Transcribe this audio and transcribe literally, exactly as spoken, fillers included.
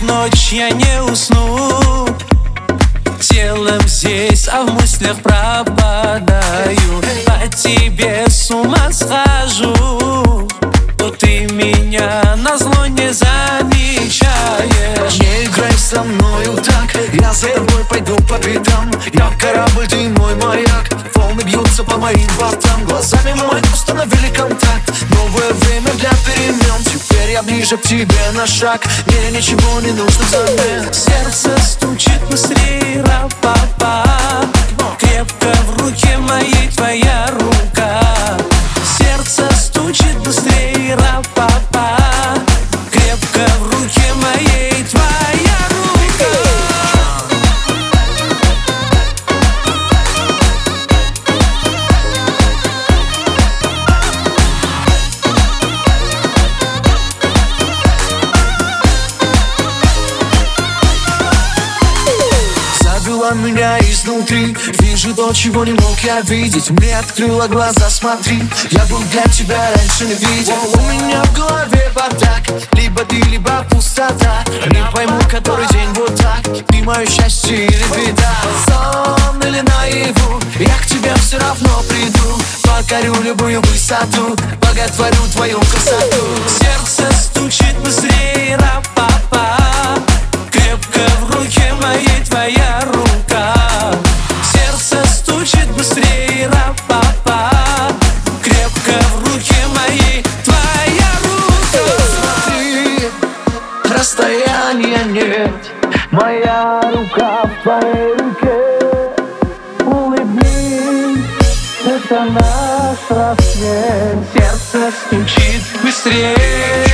ночь я не усну. Телом здесь, а в мыслях пропадаю. По тебе с ума схожу, но ты меня назло не замечаешь. Не играй со мною так, я за тобой пойду по пятам. Я корабль, ты мой маяк, волны бьются по моим бортам. Глазами мы установили контакт, новое время для перемен. Теперь я ближе к тебе на шаг, мне ничего не нужно взамен. Сердце стучит быстрее, ра-па-па. Крепко в руке моей твоя рука. Сердце стучит быстрее, ра-па-па. Крепко в руке моей твоя рука. Завела меня изнутри, вижу то, чего не мог я видеть. Мне открыла глаза, смотри, я был для тебя раньше не видел. У меня в голове бардак, либо ты, либо пустота. Не пойму, который день вот так, ты мое счастье или беда. Сон или наяву, я к тебе все равно приду. Покорю любую высоту, боготворю твою красоту. Сердце стучит быстрее, ра-па-па. Крепко в руке моей твоя рука. Сердце стучит быстрее, ра-па-па. Крепко в руке моей твоя рука. Смотри, расстояния нет, моя рука в твоей руке. Улыбнись, это наш рассвет. Сердце стучит быстрее.